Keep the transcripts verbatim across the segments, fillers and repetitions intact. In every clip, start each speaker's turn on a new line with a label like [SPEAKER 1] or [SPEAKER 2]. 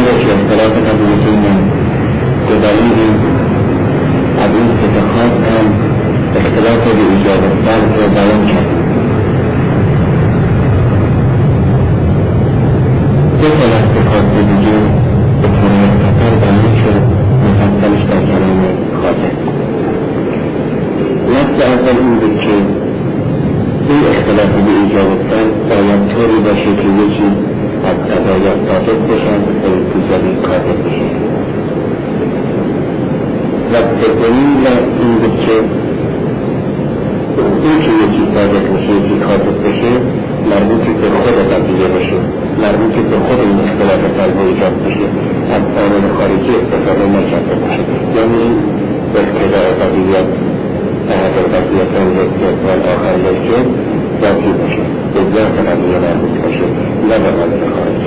[SPEAKER 1] که اختلاف قضیه من دلیلی از این ستخاص هم اختلاف به ایجاب سلب رو بیان کرد. دو سال از ستخاص دیگه به طور مختصر بیان شد، مفصلش در کلام خاطر. نفس اول این بود که این اختلاف به ایجاب سلب باید طوری باشه که یکی از قضایا ثابت بشن و دیگری کاذب بشه. و دومین این بود که این که یکی ثابت بشه یکی کاذب بشه مربوط به خود قضیه بشه، مربوط به خود این اختلاف سلب و ایجاب بشه، از عامل خارجی استفاده نکرده باشه. یعنی این اقتضاء قضیه احد القضیتین للجد والآخر للجد ذاتی باشه، به ذات قضیه مربوط باشه، نه به عامل خارجی.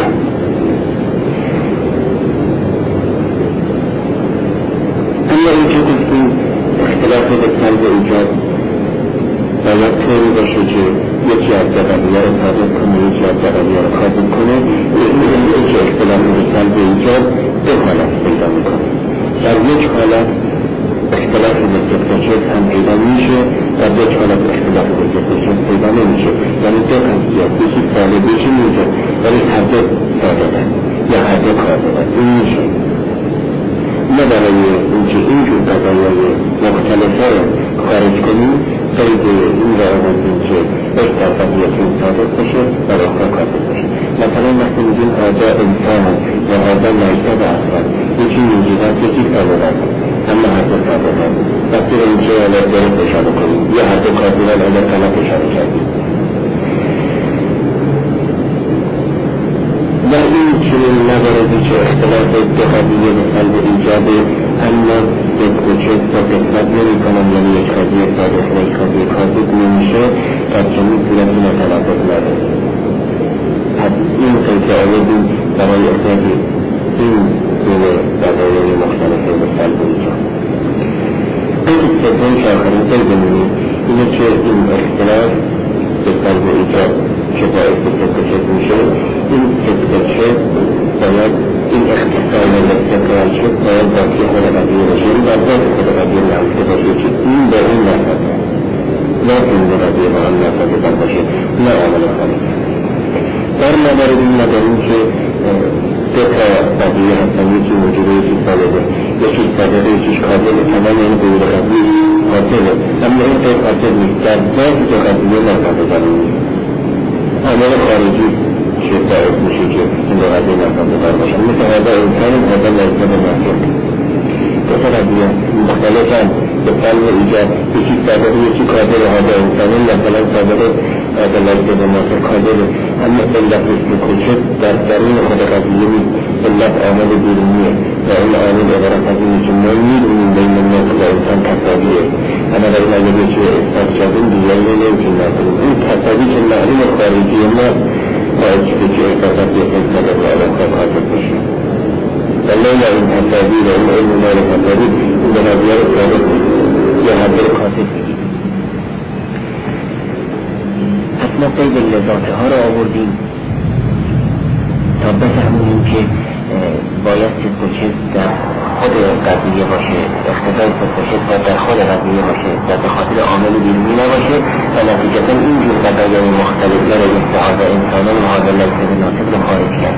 [SPEAKER 1] اما این که گفتیم اختلاف به سلب و ایجاب باید طوری باشه که یکی از قضیه رو ثابت کنه، یکی از قضیه رو کاذب کنه. این که اختلاف به سلب و ایجاب دو حالت پیدا میکنه. در یک حالت اختلاف به صدق و کذب هم پیدا میشه، در یک حالت اختلاف به صدق و کذب پیدا نمیشه. یعنی دو قضیه، یکی ثابت یکی میشه، ولی هر دو ثابتن یا هر دو کاذبن. این میشه نه برای اینکه اینجور قضایای مختلفه رو خارج کنیم قید این را آمدیم که یک در قضیتون ثابت بشه و اخرى کاذب بشه. مثلا وقتی میگیم هذا انسان و هذا لیس اصلا، یکی موجودات یکی ثابتن اما هر دو ثابتن. وقتی رو اینکه علت درست اشاره کنیم یا هر دو کاذبن علت غلط اشاره کردیم. و این چنین مواردی که اختلاف دو قضیه به سلب و ایجابه اما صدق و کذب را قسمت نمی کنم، یعنی یک قضیه صادق و یک قضیه کاذب نمیشه، در چنین صورتی متناقض نداره. پس این قید آمدیم برای اخراج این گونه قضایای مختلفه به سلب و ایجاب. این سوم که آخرین قید بمونیم اینه که این اختلاف به سلب و ایجاب که باعث صدق و کذب میشه، این صدق و کذب باید این اختصام و استقرار شد باید باقی خود قضیه باشه، این در ذات خود قضیه نفته باشه که این با این نفته نه این با قضیه با هم نفته بر باشه، نه عمل خالی. در موارد این نداریم که دو تا قضیه هستن، یکی موجوده یکی صادقه، یکی صادقه یکیش کاذبه، تمام این قید قضیه قاطبه، اما این قید قاطب نیست، در ذات دو قضیه نفته داریم. عمل خارجی که باعث میشه که این دو قضیه نفته دار باشن، مثل هذا انسان هذا لیس بنافع. دو تا قضیه مختلفن به سلب و ایجاب، یکی صادقه یکی کاذبه. هذا انسان مثلا صادقه هذا لیس بنافع کاذبه، اما علت صدق و کذب در درون خود قضیه نیست، علت عامل بیرونیه و این عامل عبارت از اینه که ما میدونیم بین الناس و انسان تساویه، اما در این اگه که اثبات کردیم دیگری رو نمیتونیم نکنیم. این تساوی که معلوم خارجی ما باید شده که احساسات یک انسان رو علاقه کاذب بشه و لیلا این تساوی و این علم مال تساوی این به نظیه رو ثابت یا حضر کاذب بگید. پس ما قید لذاته ها رو آوردیم تا بفهمونیم که باید صدق و کذب در خود قضیه باشه، اقتضای صدق و کذب در خود قضیه باشه و به خاطر عامل بیرونی نباشه و نتیجتا اینجور قضایای مختلف برای استعاده انسانان و هذا لیس بنافع رو خارج کرد.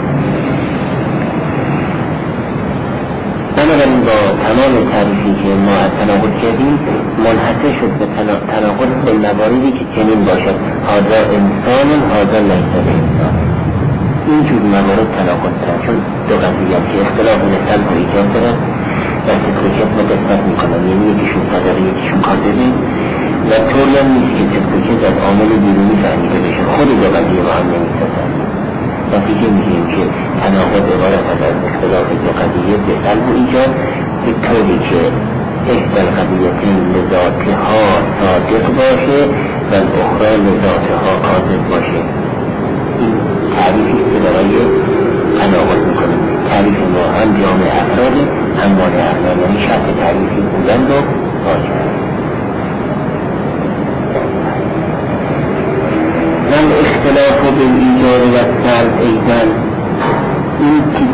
[SPEAKER 1] بنابراین با تمام تعریفی که ما از تناقض کردیم منحصر شد به تناقض به مواردی که چنین باشد هذا انسان هذا لیس بنافع. اینجور موارد تناقض کرد چون دو قضیه که اختلاف به سلب و ایجاب دارن و صدق و کذب رو قسمت میکنن، یعنی یکیشون صادقه یکیشون کاذبه و طوری هم نیست که صدق و کذب از عامل بیرونی فهمیده بشه، خود دو قضیه با هم نمیسازن. نتیجه میگیم که تناقض عبارت از اختلاف دو قضیه به سلب و ایجاب به طوری که احدى القضیتین لذاتها صادق باشه و الاخرى لذاتها کاذب باشه. این تعریفی که برای تناقض میکنه. تعریف ما هم جامع افراد هم مانع افراد، یعنی شرط تعریفی بودن رو واجب. من اختلاف بالایجاب و سلب ایضا، این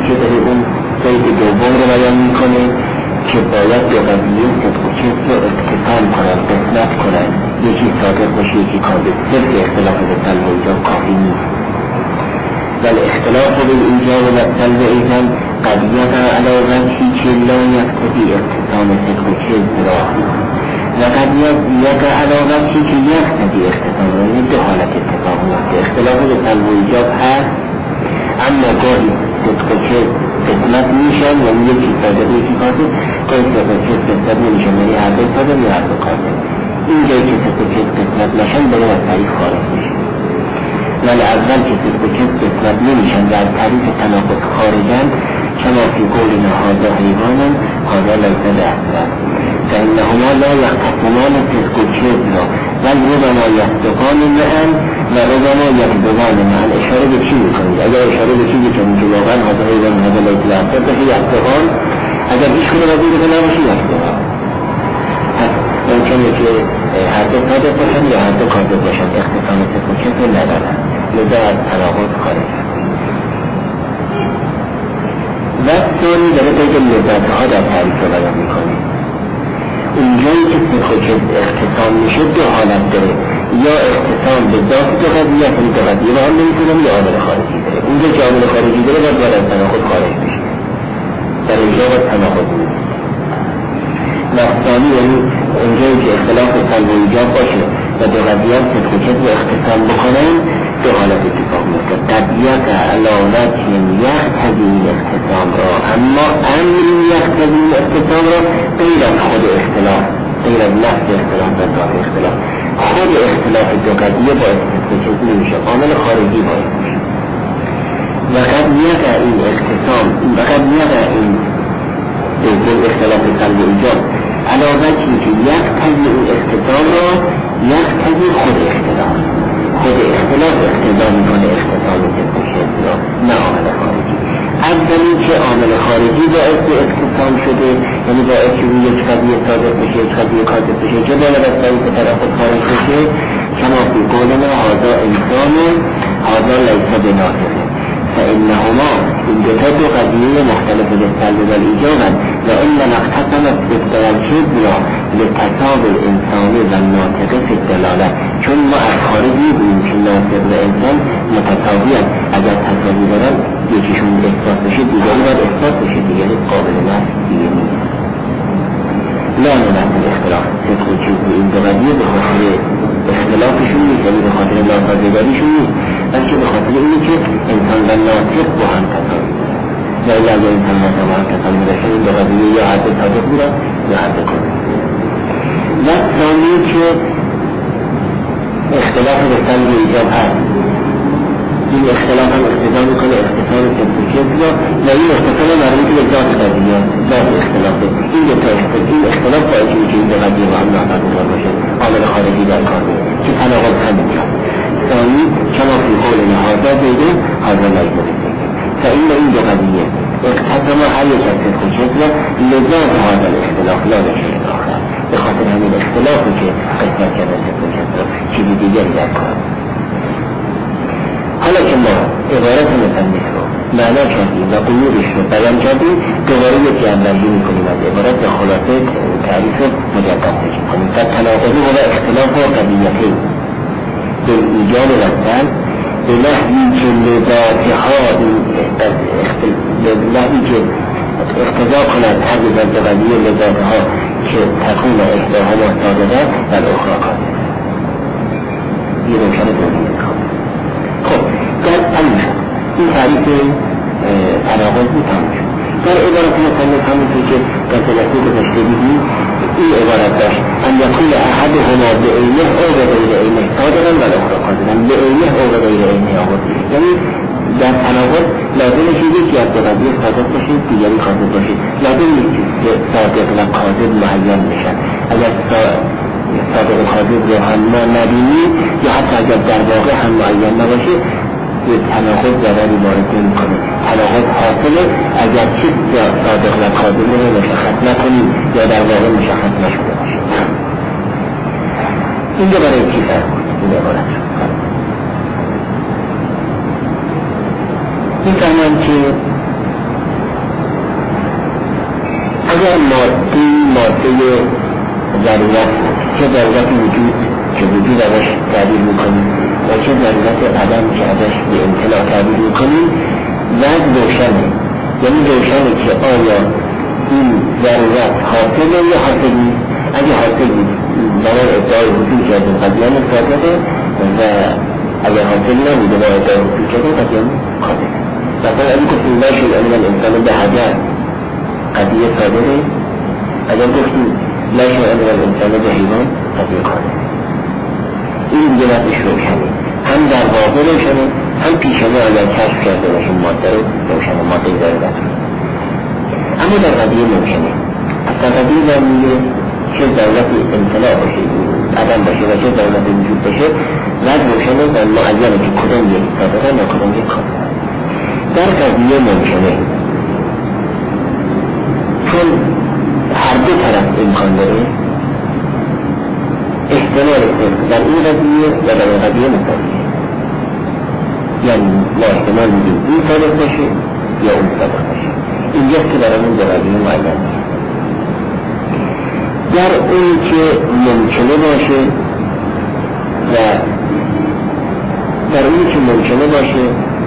[SPEAKER 1] دوم رو بیان میکنه که باید دو قضیه صدق و کذب رو اقتسام کنن، قسمت کنن، یکی صادق باشه یکی کاذب. صرف اختلاف به سلب و ایجاب کافی نیست، بل اختلاف به ایجاب و سلب ایجاب قد یقع علی وجهی که لا یقتضی اقتسام صدق و کذب را و قد یقع علی وجهی که یقتضی اقتسام را. این دو حالت اتفاق میفته، اختلاف به سلب و ایجاب هست اما گاهی صدق و کذب قسمت میشن، یعنی یکی صادق یکی کاذب، گاهی صدق و کذب قسمت نمیشن، یعنی هر دو صادق یا هر دو کاذب. این جایی که صدق و کذب قسمت نشن باید از طریق خارج میشه، ولی اول که صدق و کذب قسمت نمیشن و از طریق تناقض خارجن، کما فی قولنا هذا حیوان هذا لیس باحسن فانهما لا یقتسمان صدق و کذب را بل ربما یصدقان معا و ربما یکذبان معا. اشاره به چی میکنید؟ اگر اشاره به چی میکنید که واقعا هذا حیوان هذا لیس باحسن باشه یصدقان، اگر هیچ کنه وزیر که نباشه یکذبان. پس ممکنه که هر دو صادق باشن یا هر دو کاذب باشن، اقتسام صدق و کذب ندارن، لذا از تناقض خارج. و ثانی داره بگه لذتها در تعریف رو بیان میکنه. اونجایی که صدق و کذب اقتسام میشه دو حالت داره، یا اقتسام به ذات دو قضیه، یعنی دو قضیه با هم نمیتونم، یا عامل خارجی داره. اونجا که عامل خارجی داره باید باید از تناقض خارج میشه، در اینجا باید تناقض میشه. و ثانی یعنی اونجایی که اختلاف سلب و ایجاب باشه و دو قضیه صدق و کذب اقتسام بکنن، دو حالت اتفاق میفته. قضیت علامت یقتضی اقتسام را، اما امر یقتضی اقتسام را غیر از خود اختلاف، غیر از لفظ اختلاف و ذات اختلاف. خود اختلاف دو قضیه باید صدق و کذب نمیشه، عامل خارجی باید میشه. و قضیت این اقتسام و قضیت این دوم اختلاف سلب و ایجاب علامتی که یقتضی این اقتسام را یقتضی خود اختلاف، خود اختلاف اقتضا میکنه اقتسام صدق و کذب را، نه عامل خارجی. اولی که عامل خارجی باعث اقتسام شده، یعنی باعث که اون یک قضیه صادق بشه یک قضیه کاذب بشه، چه باید از طریق تناقض خارج بشه، کما فی قولنا هذا انسان هذا لیس بناطق فانهما این دوتا دو قضیه مختلف به سلب و ایجاب و ان اقتسم الصدق و الکذب را لتصاب الانسان و الناطق فی الدلاله. چون ما از خارج می‌بینیم که ناطق و انسان متساوی است، اگر تساوی دارن یکیشون اثبات بشه دیگری باید اثبات بشه، دیگری قابل نفی دیگه نیست. لا نمثل اختلاف صدق و کذب این دو قضیه به خاطر اختلافشون نیست، یعنی به خاطر ناسازگاریشون نیست، بلکه به خاطر اینه که انسان و ناطق با هم تساوی و اگر اگر انسان ناطق با هم تساوی باشن این دو قضیه یا حد صادق بودن یا حد کاذب. و ثانی که اختلاف به سلب و ایجاب هست، این اختلاف هم اقتضا میکنه اقتسام صدق و کذب را و این اقتسام مربوط به ذات قضیه، ذات اختلاف. این دو تا این اختلاف باید که این دو قضیه با هم ناسازگار باشه، عامل خارجی در کار نیست که تناقض هم میاد. ثانی کما فی قولنا هذا زید هذا لیس بزید، فإن این دو قضیه اقتسام هر یک از صدق و کذب لذات هذا الاختلاف لا لشیء آخر، به خاطر همین اختلافی که قسمت کرده صدق و کذب چیزی دیگری در کار. حالا که ما عبارت مصنف رو معنا کردیم و قیودش رو بیان کردیم، دوباره یک جمع‌بندی میکنیم از عبارت و خلاصه تعریف مجدد میکنیم. و تناقضی و اختلاف و قضیتی به ایجاد و سلب به نحوی که لذاتها به نحوی که اقتضا کند هر ذات قضیه لذاتها که تکون احداهما صادقه و الاخری کاذبه. یه روشن دومی میکنم. خب در تموم شد این تعریف تناقض بود، تموم شد. در عبارت مصنف همونطور که در جلسه گذشته دیدیم این عبارت داشت ان یکون احدهما بعینه او بغیر عینه صادقا و الاخری کاذبا. بعینه او بغیر عینه آورد، یعنی در تناقض لازمه که یکی از دو قضیه صادق باشه دیگری کاذب باشه، لازم نیست که صادق و کاذب معین بشن. اگر صادق و کاذب رو هم ما نبینیم یا حتی اگر در واقع هم معین نباشه یک تناقض ضرری وارد نمی‌کنه. تناقض حاصله اگر چیز صادق و کاذب رو مشخص نکنیم یا در واقع مشخص نشده باشه. اینجا برای چی فرق بود؟ این عبارت می‌فهمم که اگر ماده ماده ضرورت چه ضرورت وجود که وجود ازش تعبیر میکنیم و چه ضرورت عدم که ازش به امتناع تعبیر میکنیم وضع روشنه. یعنی روشنه که آیا این ضرورت حاصله یا حاصل نیست. اگه حاصل نیست برای ادعای وجود کرده قدیان صادقه و اگر حاصل نبوده برای ادعای وجود کرده قدیان قادقه. مثلا اگه گفتیم لا شد ان الانسان به حجر قضیه صادقه، اگر گفتیم لا شد ان الانسان به حیوان قضیه قادقه. این دیگه وقتش روشنه، هم در واقع روشنه، هم پیشنه اگر کشف کرده باشیم ماده رو روشنه، ماده ضرورت. اما در قضیه ممکنه اصلا قضیه در میگه چه ضرورت امتناع باشه عدم باشه و چه ضرورت وجود باشه وقت روشنه در معینه که کدام یک صادقه یا کدام یک قادقه. در قضیه ممکنه چون هر دو طرف امکان داره احتمال در این قضیه و در این قضیه مطابقه، یعنی ما احتمال میدیم این صادق باشه یا اون صادق باشه. اینجاست که برامون در قضیه معین در اون که ممکنه باشه و در اون که ممکنه باشه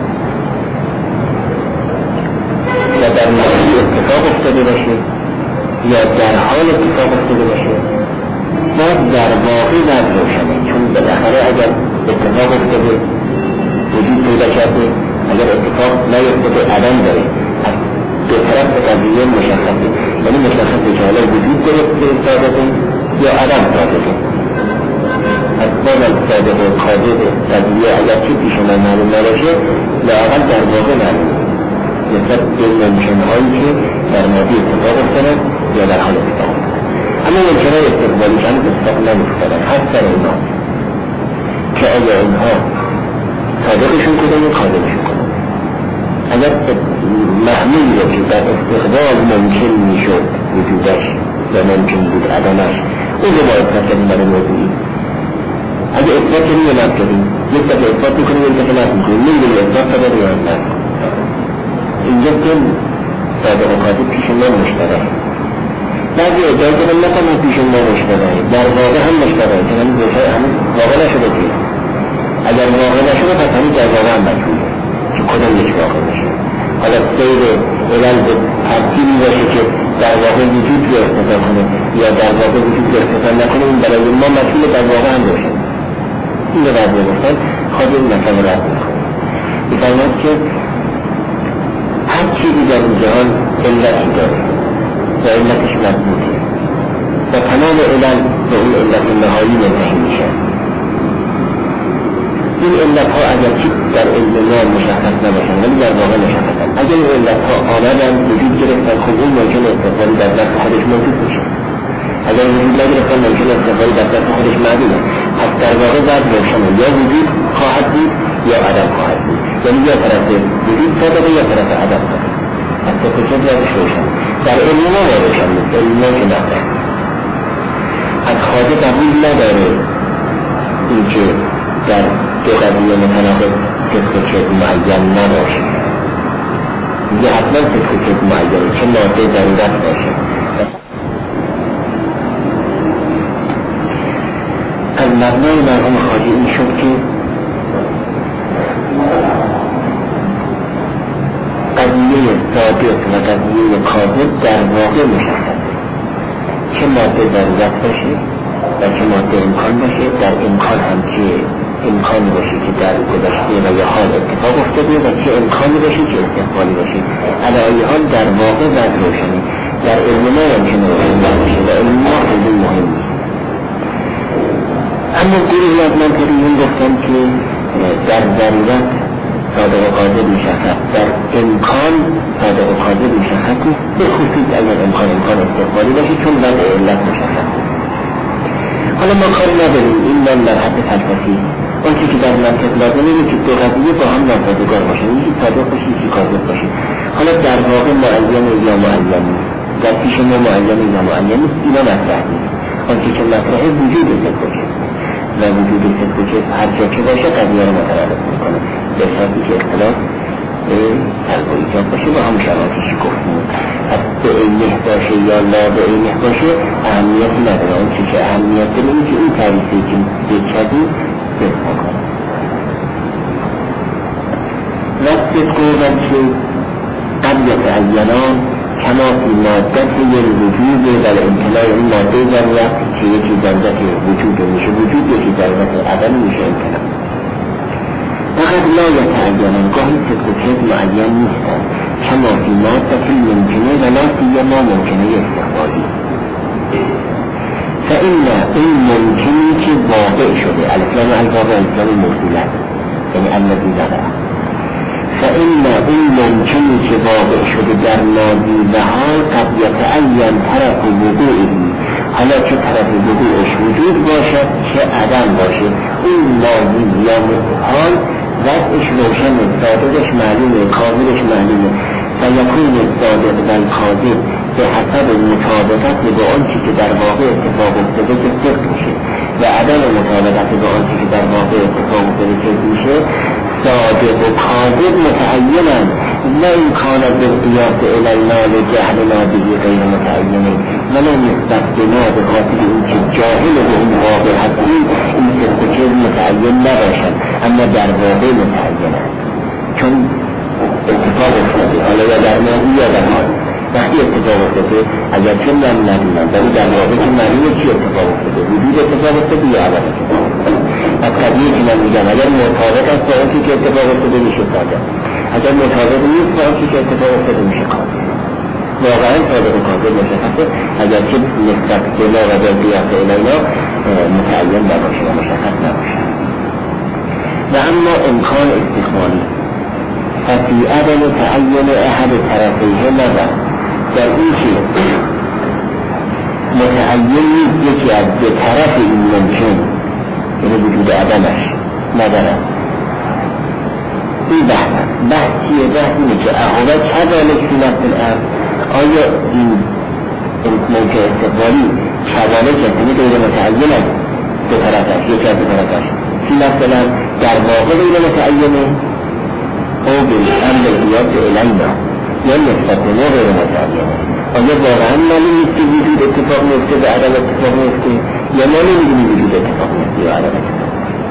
[SPEAKER 1] و در ماضی اتفاق افتاده باشه یا در حال اتفاق افتاده باشه باید در واقع در روشنه، چون بالاخره اگر اتفاق افتاده وجود پیدا کرده، اگر اتفاق نیفتاده عدم داره. از دو طرف قضیه مشخصه، یعنی مشخصه که حالا وجود داره صادقه یا عدم صادقه. از بازم صادقه و قادقه قضیه اگر چه پیش من معلوم نباشه لااقل در واقع معلوم نسبت به ممکنهایی که در ماضی اتفاق افتادن یا در حال اتفاق افتادن. اما ممکنه استقبالی که هنوز اتفاق نمیفتادن هست در اینا که آیا اینها صادقشون کدن یا قادقشون کدن. اگر معمول رو که در استقبال ممکن میشد وجودش یا ممکن بود عدمش اون رو باید نکنیم برای موضوعی. اگر اثبات کنیم یا نفت کنیم یک دفعه اثبات میکنیم یک دفعه نفت میکنیم نمیدونیم اثبات صدر یا نفت. اینجا که صادق و قادق پیش ما مشتره بعضی ادعای کنم نکنم پیش ما مشتره در واقع هم مشتره که هنوز روشای هنوز واقع نشده که اگر واقع نشده پس هنوز در واقع هم مجبوره که کدام یک واقع نشده. حالا سیر اول به ترتیبی باشه که در واقع وجود رو اختفا کنه یا در واقع وجود رو اختفا نکنه این برای ما مسئول در واقع هم روشن. این رو رد بگفتن خواهد این مثلا رد میکنه بفرماد که هر چیزی در این جهان علتی داره و علتش مضبوطه و تمام علل به اون علت نهایی منتهی میشن. این علت ها اگر چی در علم ما مشخص نباشن ولی در واقع مشخصن، اگر این علت ها آمدن وجود گرفتن خب اون ممکن استقبالی در دست خودش موجود میشه. اگر وجود نگرفتن ممکن استقبالی در دست خودش معلومه. پس در واقع در روشنه یا وجود خواهد بود یا عدم خواهد بود، یعنی یا طرف وجود صادقه یا طرف عدم صادقه. پس تا کجا درش روشن در علم ما روشن بود، علم ما که نفره از خواهد قبول نداره این که در دو قضیه متناقض صدق و کذب معین نباشه. میگه حتما صدق و کذب معینه چه ماده ضرورت باشه. از مبنای مرحوم خواجه این شد که قضیه صادق و قضیه کاذب در واقع مشخصه، چه ماده ضرورت باشه و چه ماده امکان باشه. در امکان هم که امکان باشه که در گذشته و یا حال اتفاق افتاده و چه امکانی باشه که استقبالی باشه. علاوه حال در واقع وضع روشنی در علم ما ممکنه روشن باشه و علم ما خیلی مهم نیست. اما گروهی از منطقیون گفتن که در ضرورت صادق و قادر مشخص، در امکان صادق و قادر مشخص نیست، به خصوص اگر امکان امکان استقبالی باشه چون وضع علت مشخص نیست. حالا ما کاری نداریم این من در حد فلسفی آنچه که در منطق لازم اینه که دو قضیه با هم ناسازگار باشه، یکی صادق باشه یکی کاذب باشه. حالا در واقع معین یا معین نیست، در پیش ما معین یا معین نیست، اینا مطرح نیست. آنچه که مطرحه وجود صدق و کذب و وجود صدق و کذب هر جا که باشه قضیه رو متعلق میکنه به شرطی که اختلاف قلب و ایجاب باشه با هم شرایطش گفتیم. پس به عینه باشه یا لا به عینه باشه اهمیت نداره. اون چی که اهمیت داره اینه که این تعریفی که بکردیم بفهم کنم. وقت قوضت که قبل تعینان کما فی مادت یه وجود در امتناع این ماده در وقتی که یکی ضرورت وجود میشه وجود یکی ضرورت عدم میشه امتناع. فقط لا یتعینان گاهی صدقیت معین نیستن کما فی مادت ممکنه و لا فی ما ممکنه استقبالی. فإن این ممکنی که واقع شده الاسلام الواقع الاسلام موصولت یعنی الذی نداره. فإن این ممکنی که واقع شده در ماضی و حال قد یتعین طرف وقوعی حالا که طرف وقوعش وجود باشد که عدم باشه این ماضی یا حال وقتش روشن صادقش معلومه کاملش معلومه و یکون صادق و کاذب به حسب مطابقت با آنچه که در واقع اتفاق افتاده که صدق میشه و عدم مطابقت با آنچه که در واقع اتفاق افتاده که میشه صادق و کاذب متعینن نه این کانت به قیاس الینا لجهلنا به غیر متعینه ولی نسبت به ما به خاطر این که جاهل به این واقع هستی این صدق که متعین نباشد اما در واقع متعینن چون اتفاق افتاده حالا یا در ماضی یا در حال وقتی اتفاق افتاده اگر چون من ندونم ولی در واقع که معلومه چی اتفاق افتاده وجود اتفاق افتاده یا عوض اتفاق افتاده از قضیه که من میگم اگر مطابق است با آنچه که اتفاق افتاده میشه صادق اگر مطابق نیست با آنچه که اتفاق افتاده میشه کاذب واقعا صادق و کاذب مشخصه اگر که نسبت به ما و به قیاس الینا متعین نباشه و مشخص نباشه و اما امکان استقبالی فی عدم تعین احد طرفیه نظر در این که متعین نیست یکی از دو طرف این ممکن یعنی وجود عدمش ندارد این بحث بحث چیه؟ بحث اینه که احوال کذالک فی نفس الامر آیا این ممکن استقبالی کذالک یعنی غیر متعین از دو طرفش یکی از دو طرفش فی نفس الامر در واقع غیر متعینه او بالامر القیاس الینا یا نسبت به ما غیر متعینه آیا واقعا معلوم نیست که وجود اتفاق میفته و عدم اتفاق میفته یا ما نمیدونی وجود اتفاق میفته یا عدم اتفاق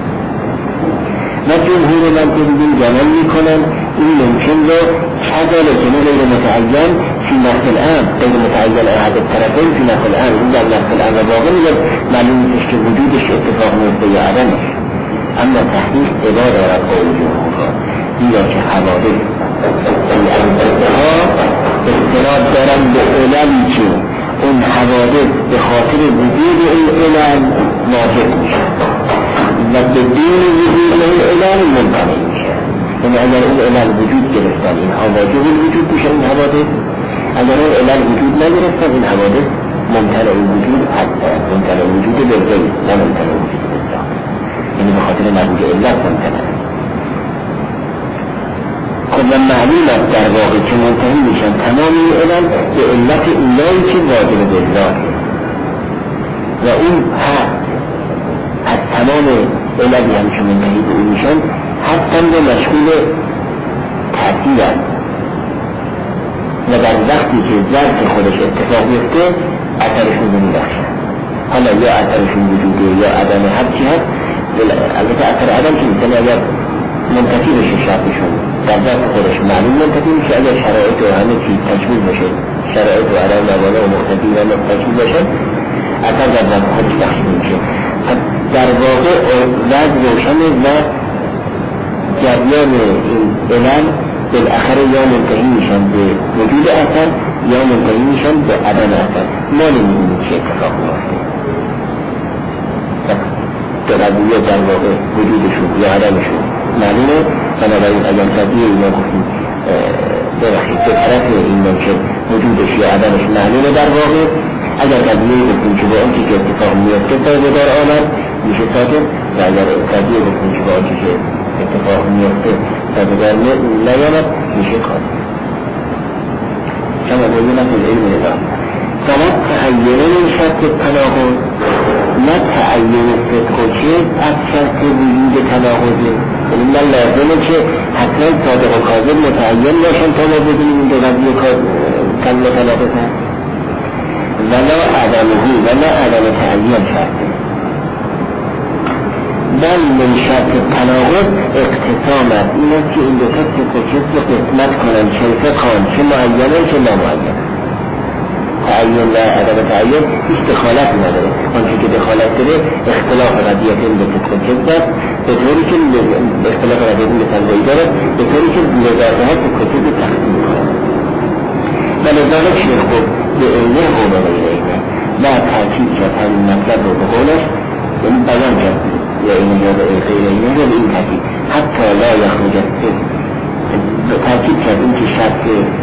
[SPEAKER 1] و جمهور منطقیین گمان میکنن این ممکن رو کذال جنو غیر متعین فی نفس الامر غیر متعین احد الطرفین فی نفس الامر این در نفس الامر واقع میگه معلوم نیست که وجودش اتفاق میفته یا عدمش اما تحقیق ادعا دارد قول جمهور را دیگه که حوادث این انتها استناد دارن به علمی که اون حوادث به خاطر وجود این علم واجب میشه و بدون وجود این علم ممتنع میشه یعنی اگر اون علم وجود گرفتن این واجب وجود میشه این حوادث اگر اون علم وجود نگرفتن این حوادث ممتنع وجود حتی ممتنع وجود بالغیب نه ممتنع وجود بالغیب یعنی به خاطر مربوط علت ممتنع خود معلوم است در واقع که منتهی میشن تمام این علم به علت اینایی که واجب بالله و اون هست از تمام علمی هم که منتهی به اون میشن حتی به مشغول تأثیر است و در وقتی که ظرف خودش اتفاق بیفته اثرشون رو میبخشن حالا یا اثرشون وجوده یا عدم هرچی هست البته اثر عدم که میتونه اگر منتفی بشه شرطشون در ذات خودش معلوم منتفی میشه اگر شرایط و همه چیز تجمیل بشه شرایط و عدم موانع و مختفی و تجمیل بشه اثر در ذات خودش بخشی میشه در واقع وضع روشن و جریان این علم بالاخره یا منتهی میشن به وجود اثر یا منتهی میشن به عدم اثر ما نمیدونیم چه اتفاق میفته قضیه در واقع وجودشون یا عدمشون معلومه بنابراین اگر قضیه اینا گفتیم ببخشید به طرف این ممکن وجودش یا عدمش معلومه در واقع اگر قضیه گفتیم که با آنچه که اتفاق میفته پایدار آمد میشه صادق و اگر قضیه گفتیم که با آنچه که اتفاق میفته پایدار نیامد میشه کاذب کما بگیم از علم نظام فقط تعین این شرط تناقض نه تعین صدق و چیز از شرط وجود تناقضه یعنی اصلا لازمه که حتما صادق و کاذب متعین باشن تا ما بدونیم این دو قضیه کم متناقض هست ولا عدمهی ولا عدم تعین شرطه. بل من شرط تناقض اقتسامت اینه که این دو تا کسب رو قسمت کنن چه خان چه معینه چه نامعینه. تعین و عدم تعین هیچ دخالت نداره. آنچه که دخالت داره اختلاف قضیت این دو تا کسب داره به طوری که اختلاف قضیت این تنوعی داره به طوری که لذاته ها که کسب رو تقسیم کنن و لذاته شیخ خود به اینه قوم و غیر اینه بعد تاکید کرد همین مطلب رو به قولش یعنی بیان کرد یا اینه یا به غیر اینه رو به این تاکید حتی لا یخرج تاکید کرد این که شرط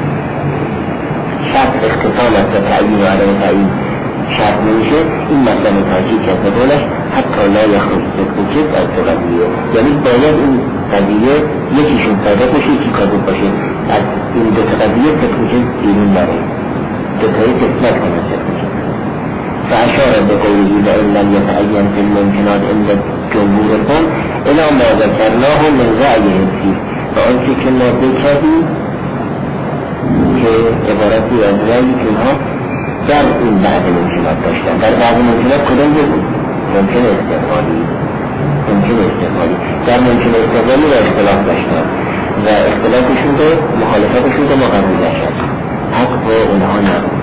[SPEAKER 1] شرط اختصام است و تعیین و عدم تعیین شرط نمیشه. این مطلب تاکید کرد به قولش حتی لا یخرج ذکر از دو قضیه یعنی باید این قضیه یکیشون صادق باشه یکی کاذب باشه از این دو قضیه تکنیکه بیرون نره دوتایی قسمت کنه تکنیکه. فاشار بقوله لئن لم يتعين في الممكنات عند جمهور القوم الى ما ذكرناه من رأيهم فيه و آنچه که ما بکردیم که عبارتی از رأیی که اونها در این بعض ممکنات داشتن. در بعض ممکنات کدام بود؟ ممکن استقلالی ممکن استقلالی در ممکن استقلالی و اختلاف داشتن و اختلافشون رو مخالفتشون رو ما قبول داشتن حق با اونها نبود.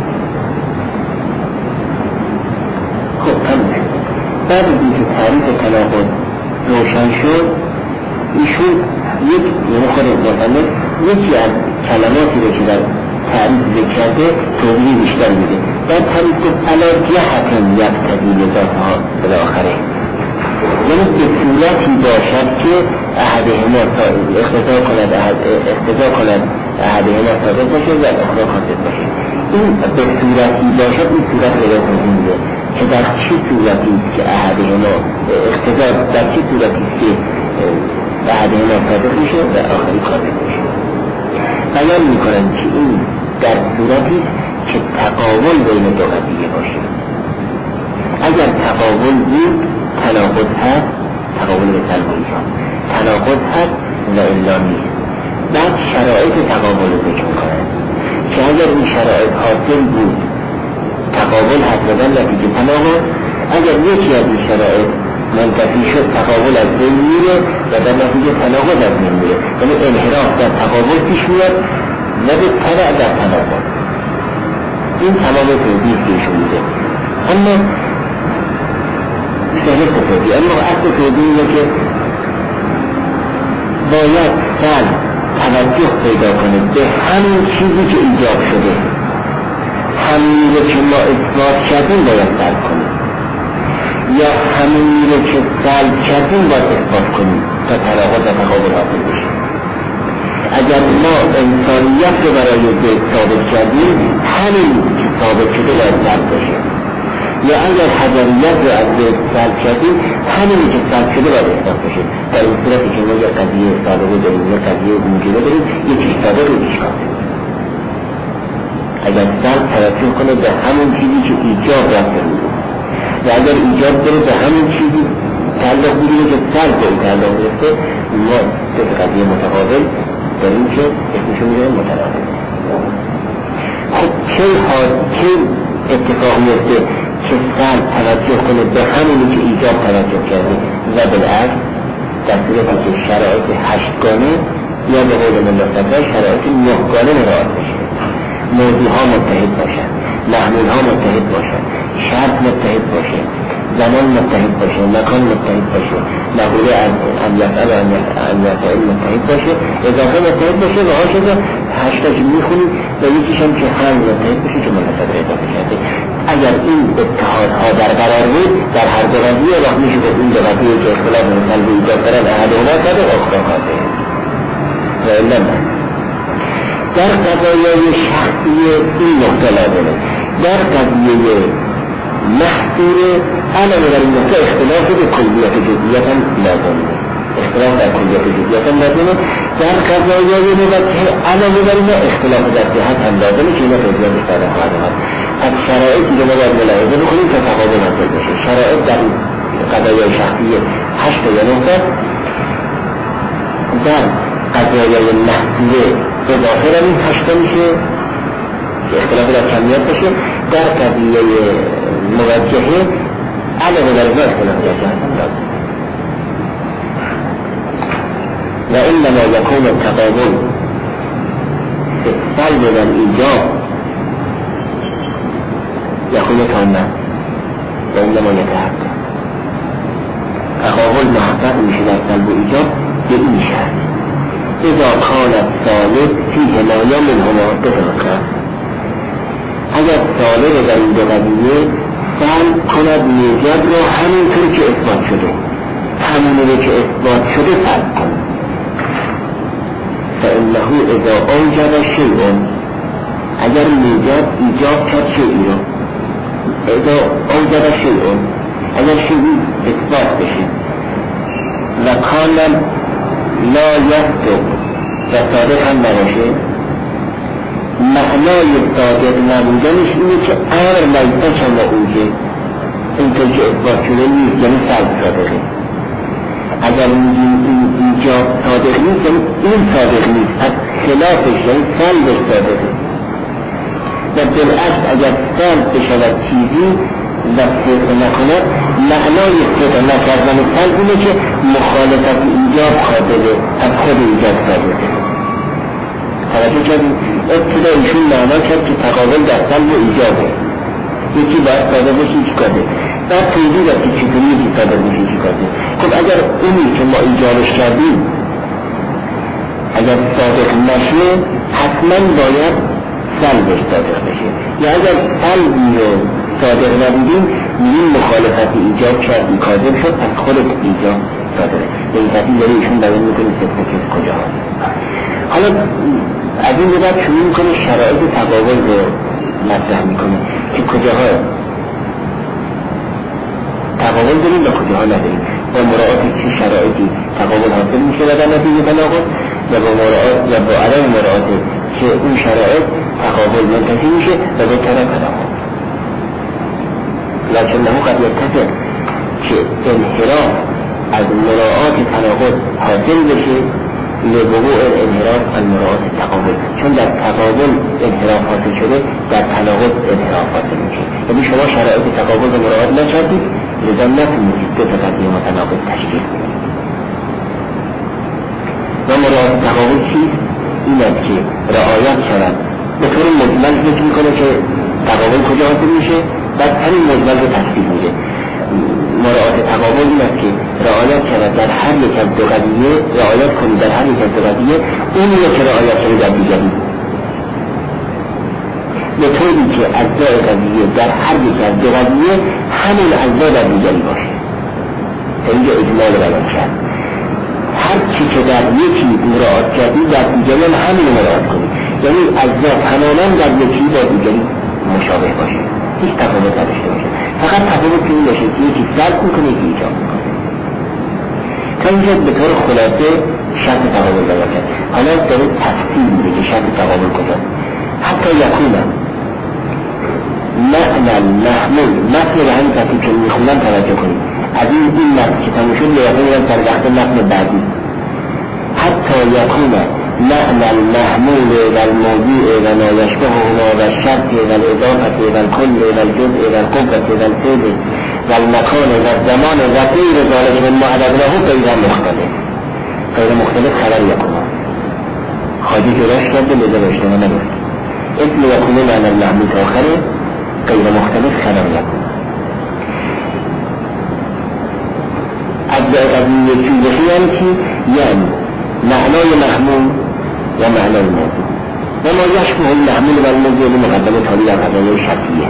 [SPEAKER 1] خب همون شد. بعد از اینکه تعریف تناقض روشن شد ایشون یک یعنی خود مصنف یکی از کلماتی رو که در تعریف ذکر کرده توضیح بیشتر میده. بعد تعریف گفت علی جهت یقتضی لذاتها بالاخره یعنی به صورتی باشد که احدهما اقتضا کند اقتضا کند احدهما صادق باشه و اخرى کاذب باشه. این به صورتی باشد این صورت رو توضیح میده که در چه صورتی که احدهما اقتضا در چه صورتی که احدهما صادق میشه و آخری کاذب میشه. بیان میکنن که این در صورتی که تقابل بین دو قضیه باشه. اگر تقابل بود تناقض هست تقابل به تناقض تناقض هست و الا نیست. بعد شرایط تقابل رو ذکر میکنن که اگر این شرایط حاصل بود تقابل هست و در نتیجه تناقض اگر یکی از این شرایط منتفی شد تقابل از بین میره و در نتیجه تناقض از بین میره یعنی انحراف در تقابل پیش میاد و به تبع در تناقض. این تمام توضیح که ایشون میده. اما فهرست توضیح اما اصل توضیح اینه که باید سر توجه پیدا کنه به همین چیزی که ایجاب شده همین رو که ما اثبات کردیم باید سر کنیم یا همین رو که سلب کردیم باید اثبات کنیم تا تناقض و تقابل حاصل بشه. اگر ما انسانیت رو برای ذات ثابت کردیم همین که ثابت شده باید سلب باشه یا اگر حضریت رو از ذات سلب کردیم همین که سلب شده باید اثبات باشه. در این صورتی که ما یک قضیه صادقه داریم یک قضیه موجوده داریم یکی صادق رو بیش کافی. اگر سلب توجه کنه به همون چیزی که ایجاب رفته بود و اگر ایجاب داره به همین چیزی تعلق بودیم که سلب به این تعلق رفته ما به قضیه متقابل داریم که اسمشون میره متقابل. خب چه حال چه اتفاق میفته که سلب توجه کنه به همینی که ایجاب توجه کرده و بالعکس در صورتی که شرایط هشتگانه یا به قول ملتفه شرایط نهگانه نراد بشه موضوع ها متحد باشن محمول ها متحد باشن شرط متحد باشه زمان متحد باشه مکان متحد باشه مقوله ان یفعل و ان یفعل متحد باشه اضافه متحد باشه و ها شده هشتا که میخونیم و یکیش هم که هم متحد باشه که ملتفه اضافه کرده. اگر این اتحادها برقرار بود در هر دو قضیه راه میشه به این دو قضیه که اختلاف مثل به ایجاد دارن احدهما صادق و اخرى کاذب و الا نه. در قضایای شخصی این نقطه لازمه. در قضیه محصور علاوه بر این نقطه اختلاف به کلیت جزئیات هم لازمه. اختلاف در کلیت جزئیات هم لازمه. در قضایای موجه علاوه بر این اختلاف در جهت هم لازمه که اینا توضیح بیشتر خواهد آمد. از شرایطی که ما باید ملاحظه بکنیم تا تقابل حاصل بشه. شرایط در قضایای شخصی هشت یا نقطه در قضایای محضوره اضافه را این هشته میشه که اختلاف در کمیت باشه، در قضیه موجهه علاوه بر ذات اختلاف در جهت داد. و انما یکون التقابل فی السلب و الایجاب یکون تامه و انما یتحقق. تقابل محقق میشه در سلب و ایجاب به این شرط اذا کانت سالب فیه مایا منهما بذکر، اگر سالب در این دو قضیه سلب کند موجب رو همینطور که اثبات شده، همینطور که اثبات شده سلب کند. فانه اذا اوجب شیء، اگر موجب ایجاب کرد شیئی رو، اذا اوجب شیء اگر شیئی اثبات بشه و کاملا لا یصدق و صادق هم نباشه، معنای صادق نبودنش اینه که امر لیس کما اوجب، اینطور که اثبات شده نیست، یعنی سلب صادقه. اگر این ایجاب صادق نیست یعنی این صادق نیست، از خلافش یعنی سلبش صادقه. و بالعکس اگر سلب بشود چیزی و صدق نکند، معنای صدق نکردن سلب اینه که مخالفت ایجاب قابله، از خود ایجاب صادقه. توجه کردیم ابتدا ایشون معنا کرد که تقابل در سلب و ایجابه، یکی باید صادق بشه یکی کاده، بعد توضیح داد که چطوری یکی صادق بشه یکی کاده. خب اگر اونی که ما ایجابش کردیم اگر صادق نشه حتما باید سلبش صادق بشه، یا اگر سلبی رو صادق نبودیم این مخالفت ایجاب کردی کاذب شد، از خود ایجاب صادقه. به این ترتیب داره ایشون بیان میکنه صدق کس کجا هست. حالا از این بعد شروع میکنه شرایط تقابل رو مطرح میکنه که کجاها تقابل داریم و کجاها نداریم، با مراعات چه شرایطی تقابل حاصل میشه و در نتیجه تناقض، و با مراعات و با عدم مراعات که اون شرایط تقابل منتفی میشه و به طرف تناقض. لکن نمو قد یتفق که انحراف از مراعات تناقض حاصل بشه لوقوع انحراف از مراعات تقابل، چون در تقابل انحراف حاصل شده در تناقض انحراف حاصل میشه. یعنی شما شرایط تقابل رو مراعات نکردید لذا نتونید دو تا قضیه متناقض تشکیل کنید. و مراعات تقابل چیست؟ این است که رعایت شود به طور مجمل فکر میکنه که تقابل کجا حاصل میشه، بعد همین مجمل رو تفصیل میده. مراعات تقابل این است که رعایت شود در هر یک از دو قضیه، رعایت کنید در هر یک از دو قضیه اونی که رعایت شده در دیگری، به طوری که اجزای قضیه در هر یک از دو قضیه همین اجزا در دیگری باشه. اینجا اجمال بیان کرد، هر چی که در یکی مراعات کردی در دیگری هم همین مراعات کنید، یعنی اجزا تماما در یکی با دیگری مشابه باشه، هیچ تفاوت نداشته باشه. فقط تفاوت این باشه که یکی سلب میکنه یکی ایجاب میکنه. تا اینجا به طور خلاصه شرط تقابل بیان کرد. حالا داره تفصیل میده که شرط تقابل کجاست. حتی یکونه معنی محمول مثل به همین تفصیل که میخونم توجه کنید. از این این معنی که تموم شد لیاقه میرم سر وقت معنی بعدی. حتی یکونه معنى المحمول والموضوع وما يشبههما والشرط والإضافة والكل والجزء والقوة والفعل والمكان والزمان وغير ذلك مما عددناه غير مختلف. غير مختلف خلال يكون خادي جراش كده لذا باشتنا نبت اسم يكون معنى المحمول آخره غير مختلف خلال يكون. أجزاء قضية في يعني يعني معنای محمول و معنای موضوع و ما یشبه المحمول و الموضوع مقدمه تالی در قضایه شرطیه.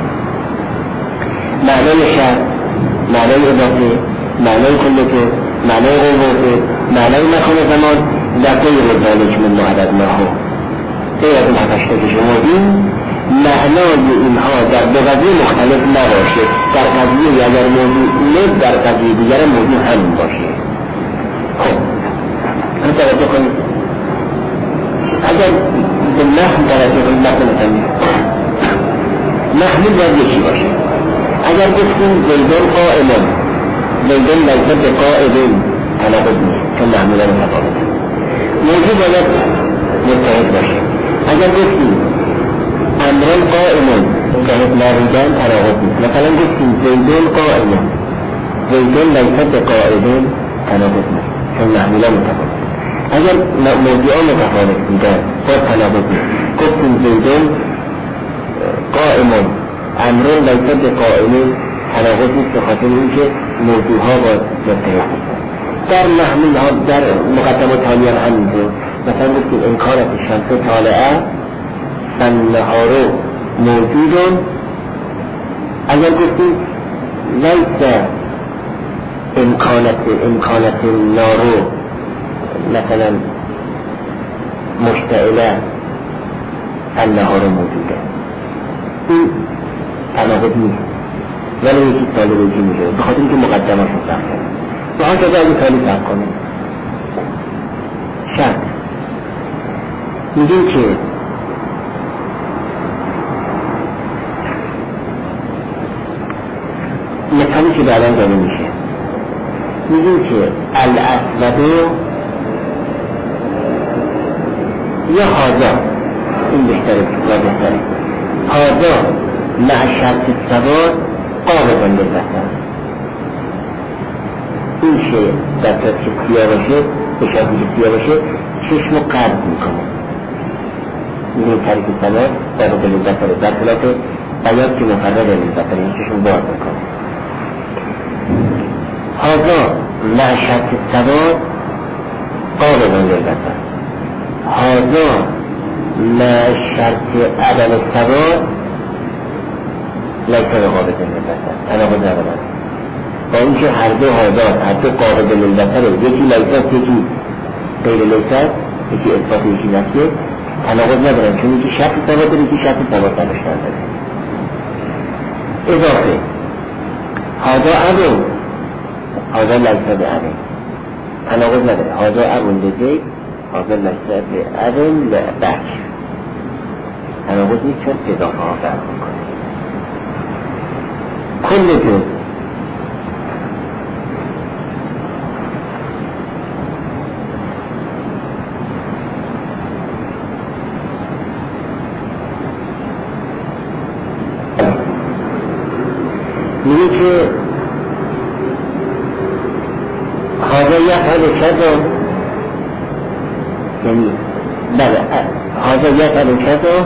[SPEAKER 1] معنای شرط، معنای اضافه، معنای کلته، معنای قوته، معنای مکان زمان و غیر ذلک مما عددناه. غیر از این هفتشتا که شمردیم معنای اینها در دو قضیه مختلف نباشه، در قضیه اگر موضوع اینه در قضیه دیگر موضوع همین باشه. خب هم توجه کنید، اگر به نحن توجه کنید نحن نتنید محمول باید یکی باشه. اگر گفتیم زیدان قائمون، زیدان لذت به قائمون تناقض نیست چون محمولان تفاوته. موضوع باید متحد باشه. اگر گفتیم امران قائمون متحد نبودن تناقض نیست. مثلا گفتیم زیدون قائمون، زیدون لیست به قائمون تناقض نیست چون محمولا متفاوت. اگر موضوعا متفاوت بودن با تناقض نیست. گفتیم زیدون قائمون امران لیست به قائمون تناقض نیست به خاطر اینکه موضوعها با متحد نیست. در محمول ها در مقدمات حالی هم همینطور. مثلا گفتیم امکانات شمس طالعه فالنهارو موجودون، اگر گفتیم لیس امکانات امکانات نارو مثلا مشتعله فالنهارو موجوده، این تناقض نیست ولی یکی طالبی میشه به خاطر اینکه مقدمات رو سخت کنه و ها شده اگه خیلی سخت کنه. شرط میگیم که مثالی که بعداً داده میشه، میگیم که الاسودو یا هازا، این بهتره و بهتره هازا مع شرط سواد قابل لذت، این شیء در صورت که سیاه باشه به شرطی که سیاه باشه چشم رو قرد میکنه. این طریق سواد قابل لذت داره در خلاف بیاد که مفرد لذت داره این چشم باز میکنه. هذا مع شرط السواد قابل للبصر، هذا مع شرط عدم السواد لیس قابل للبصر، تناقض ندارد. با اینکه هر دو هذا هر دو قابل للبصر، یکی لیست یکی غیر لیست، یکی اثبات یکی نفیه، تناقض ندارد چون یکی شرط سواد داره یکی شرط سواد نداشتن داره. اضافه هذا ابو هذا لیس به ابن تناقض نداره، هذا ابن لزید هذا لیس به ابن لبک، تناقض نیست چون اضافه ها فرق میکنه. کل جز میگه که هذا یفعل کذا، یعنی بله هذا یفعل کذا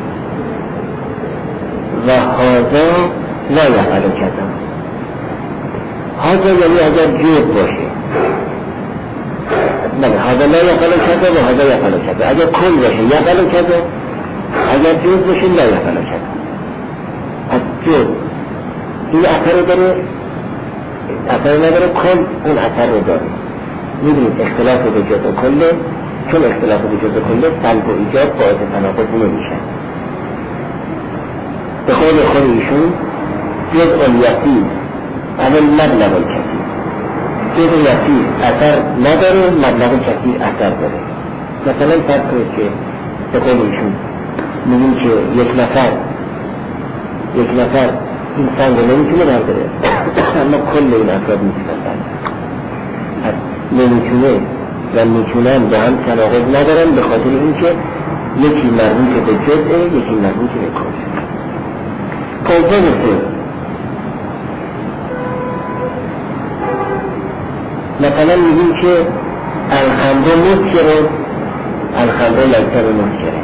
[SPEAKER 1] و هذا لا یفعل کذا. هذا یعنی اگر جز باشه، بله هذا لا یفعل کذا و هذا یفعل کذا. اگر کل باشه یفعل کذا، اگر جز باشه لا یفعل کذا. از جز این اثر داره، اثر نداره، کل اون اثر رو داره. میدونید اختلاف به جز و کله، چون اختلاف به جز و کله سلب و ایجاب باعث تناقض نمیشه. به خود خود ایشون جز الیتی اول مبلغ الکثیر، جز الیتی اثر نداره، مبلغ الکثیر اثر داره. مثلا فرض کنید که به خود ایشون میگیم که یک نفر یک نفر این سنگ رو نمیتونه برداره اما کل این افراد میتونه برداره. نمیتونه و میتونن با هم تناقض ندارن به خاطر اینکه یکی مربوط به جزء یکی مربوط به کل. کلفه گفته مثلا میگیم که الخمر مسکره، الخمر لیس مسکره،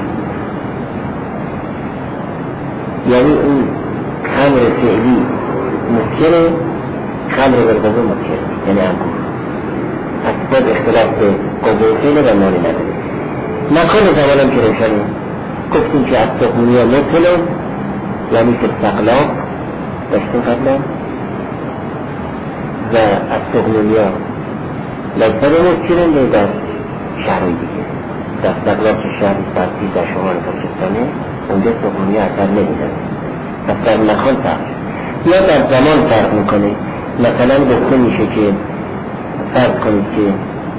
[SPEAKER 1] یعنی اون خمر فعلی مسکره، خمر بالقوه مسکره، یعنی انگور. اسباب اختلاف به قوه فعل و معنی نداره. مکان زمانم که روشنه گفتیم که از تخمونی ها مثلا یعنی که سقلاق داشتیم قبلا و از تخمونی ها لگتر مسکره نه در شهرهای دیگه. در سقلاق که شهری سرسی در شمال پاکستانه اونجا تخمونی ها اثر نمیدن و در مکان فرق یا در زمان فرق میکنه. مثلا گفته میشه که فرض کنید که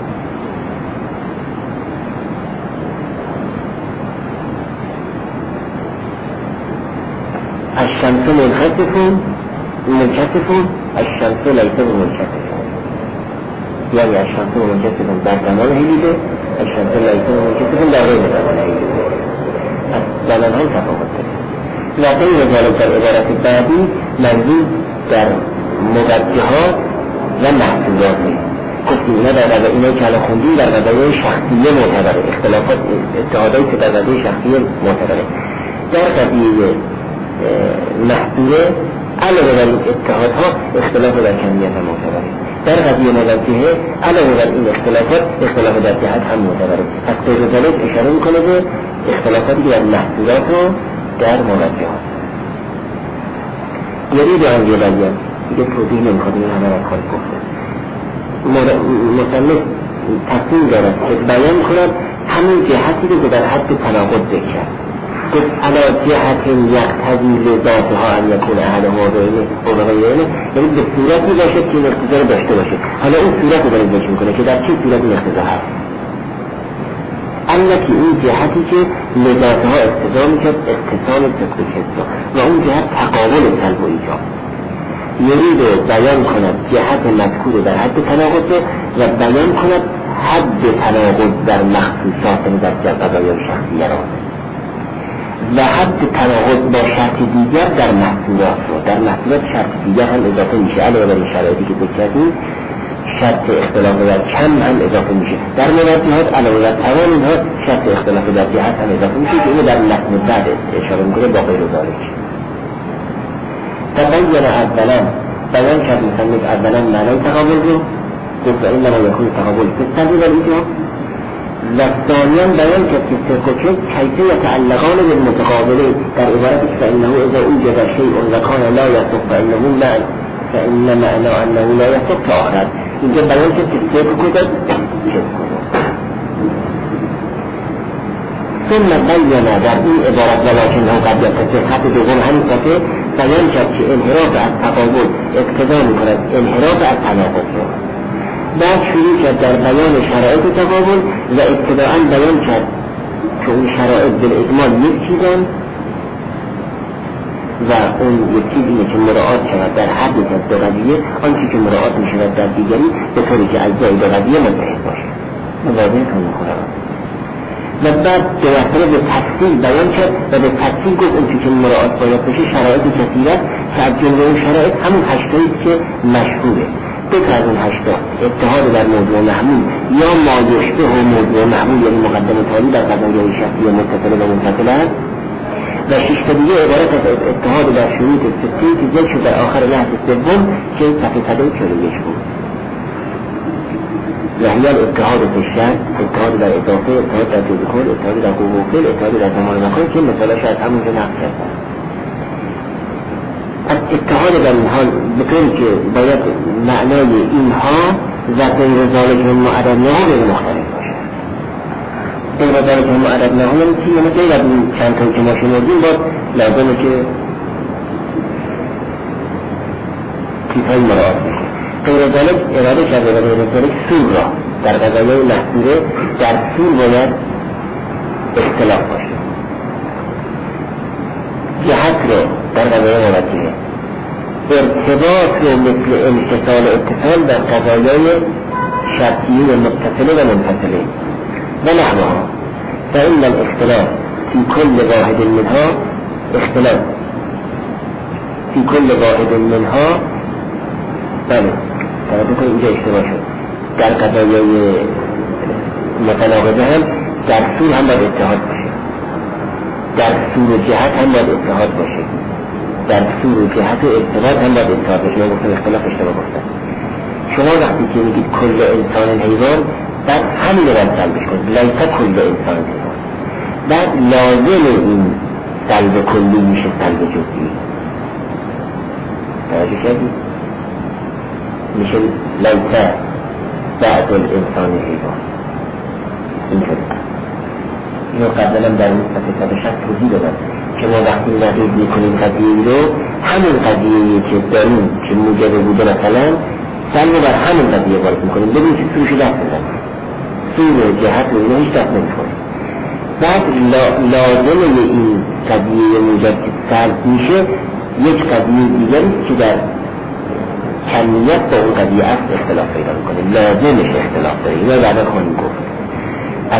[SPEAKER 1] الشمس منخسفون منکسفون الشمس لیس منکسفون، یعنی الشمس منکسفون در زمان هلیده الشمس لیسه منکسف در غیر زمانه از زمان های تفاوت داره و غیر ذلك در عبارت بعدی منظور در موجهات و محصولاتی گفتیم اینا در قضایی اینا که الان خوندیم در قضایی شخصیه معتبره اختلافات اتحادایی که در قضایی شخصیه معتبره در قضیه محصوله علاوه بر این اتحادها اختلاف در کمیت هم معتبره در قضیه موجهه علاوه بر این اختلافات اختلاف در جهت هم معتبره پس غیر ذلك اشاره میکنه به اختلافاتی که در محصولات و در موجهات یعنی به آنجا باید دیگه توضیح نمیخواد این همه را خواهد گفته مصنف تصمیم دارد که بیان کند همین جهتی رو که در حد تناقض ذکر گفت علا جهت یقتضی لذاتها ان یکون احدهما بینه و غیره یعنی به صورتی باشد که این اقتضا رو داشته باشد حالا این صورت رو داریم ذکر میکنه که در چه صورت این اقتضا هست اما که این جهتی که لذاتها اقتضا میکرد اتصال صدق کسا و اون جهت تقابل سلب و ایجاب یرید بیان کند جهت مذکور در حد تناقض و بیان کند حد تناقض در مخصوصات در قضایای شخصیه را و حد تناقض با شرط دیگر در محصولات را در محصولات شرط دیگر هم اضافه میشه علاوه بر این شرایطی که ذکر کردیم شرط اختلاف در کم هم اضافه میشه در موجهات علاوه بر تمام اینها شرط اختلاف در جهت هم اضافه میشه که اینو در متن بعد اشاره میکنه با غیر ذلک تبین اولا بیان کرد مصنف اولا معنای تقابل رو گفت این معنی یکون تقابل فستنده در اینجا و ثانیا بیان کرد که سرکوچه کیفه یتعلقان بالمتقابله در عبارتش فانه اذا اوجد شیء و کان لا یصف فانه معنی فان معنی انه لا یصف تعارض اینجا بیان کرد که سرکوچه ثم بین در این عبارت ولکن ها قد یتصف خط دوم همین خطه بیان کرد که انحراف از تقابل اقتضا میکند انحراف از تناقض را بعد شروع کرد در بیان شرایط تقابل و ابتداءً بیان کرد که اون شرایط بالاجمال یک چیزن و اون یک چیز اینه که مراعات شود در حد از دو قضیه آنچه که مراعات میشود در دیگری به طوری که اجزای دو قضیه متحد باشه مواضع کن میکنم و بعد دو مرتبه به تفصیل بیان کرد و به تفصیل گفت اون که مراعات باید بشه شرایط کثیره که از جمله اون شرایط همون هشتایی که مشهوره دو تا از اون هشتا اتحاد در موضوع محمول یا ما یشبه و موضوع محمول یعنی مقدم تالی در قضایای شخصی متصله و منفصله است و ششتا دیگه عبارت از اتحاد در شروط ستی که ذکر شد در آخر لحظه سوم که صفحه چهل بود وهي الاتحاد في الشرط اتحاد در اضافه اتحاد در جزء اتحاد در قوه فعل اتحاد در زمان مکان که مثلا شاید همونجا نقص شد از اتحاد در اینها به طوری که باید معنای اینها و غیر ذالک هم معددناها غیر مختلف باشه غیر ذالک هم معددناها یعنی چی؟ یعنی غیر از این چند تا که ما شنیدیم باید لازمه که چیزهای مراعات بشه غیر ذالک اراده کرده و غیر ذالک سور را در قضایای محصوله در سور باید اختلاف باشه جهت رو در قضایای موجهه ارتباط رو مثل انفصال و اتصال در قضایای شرطیه متصله و منفصله و نحوها فإن الاختلاف في كل واحد منها اختلاف في كل واحد منها بله توجه کنید اینجا اشتباه شد در قضایای متناقضه هم در سور هم باید اتحاد باشه در سور و جهت هم باید اتحاد باشه در سور و جهت و ارتباط هم باید اتحاد باشه من گفتم اختلاف اشتباه گفتم شما وقتی که میگید کل انسان حیوان بعد همین رو باید سلبش کنید لیس کل انسان حیوان بعد لازم این سلب کلی میشه سلب جزئی توجه کردید میشه لیس بعد الانسان حیوان اینطور اینو قبلا در مصطفی صد و شصت توضیح دادم که ما وقتی نقید میکنیم قضیه رو همین قضیه که داریم که موجب بوده مثلا سلب بر همین قضیه وارد میکنیم بدون که سروش دست بزن سور و جهت و اینو هیچ دست نمیکنیم بعد لازم این قضیه موجب که سلب میشه یک قضیه دیگری که در کمیت با اون قضیه اصل اختلاف پیدا میکنه لازمش اختلاف داره اینو بعدا خواهیم گفت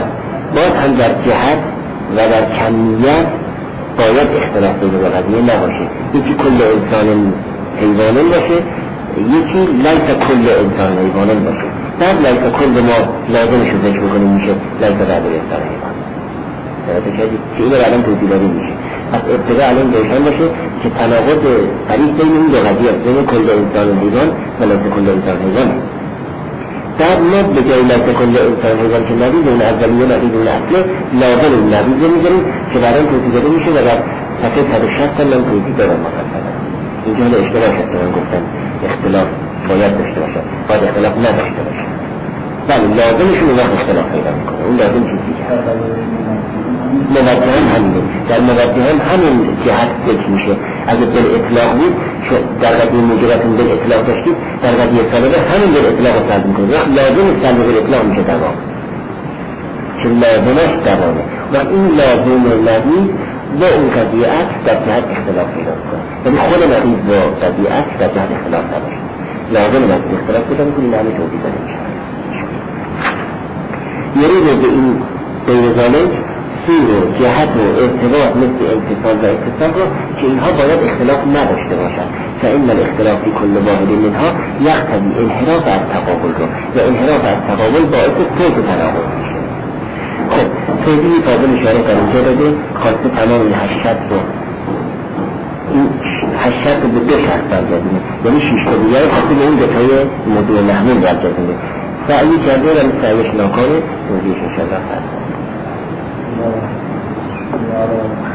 [SPEAKER 1] هم در جهت و در کمیت باید اختلاف بین دو قضیه نباشه. یکی کل انسان حیوانان باشه، یکی لیس کل انسان حیوانان باشه. بعد لیس کل ما لازمش رو ذکر بکنیم میشه لیس بعد انسان حیوان. درسته که این رو الان توضیح داده میشه. از ابتدا الان روشن باشه که تناقض صریح بین این دو قضیه است، بین کل انسان حیوان و لیس کل انسان حیوان. بعد ما به جای لیس کل انسان حیوان که نبید اون اولیه نبید اون اصله لازم اون نبید رو میذاریم که برای توضیح داده میشه و در صفحه صد و شصت من توضیح دادم مفصلا. اینجا حالا اشتراک هست من گفتم اختلاف باید داشته باشه، باید اختلاف نداشته باشه. ولی لازمشون اون وقت اختلاف پیدا میکنه. اون لازم چیزی موجه هم همینه. در موجه هم همین جهت ذکر میشه. اگه بل اطلاق بود در قضیه موجبتون بل اطلاق داشتید، در قضیه سلبه همین بل اطلاق رو سلب میکنه. وقت لازم سلبه بل اطلاق میشه دوام، چون لازمش دوامه و این لازم نبید با اون قضیه عکس در جهت اختلاف پیدا میکنه. ولی خود نبید با قضیه عکس در جهت اختلاف نباشه. لازم نبید اختلاف پیدا میکنیم همین توضیح داده میشه. یعنی به این بیرزانه سیر و جهت و ارتباط مثل انتصال و اتصال رو که اینها باید اختلاف نداشته باشد. فإن الاختلاف في كل واحد منها یقتضی انحراف از تقابل رو و انحراف از تقابل باعث فوت تناقض میشه. خب توضیحی فاضل اشاره در اینجا داده خواسته تمام این هشت رو این هشت رو به دو شرط برگردونه، یعنی شیش تا دیگر خواسته به این دوتای موضوع محمول برگردونه. سعی کرده و سعیش ناکاره توضیحش انشاءالله فرد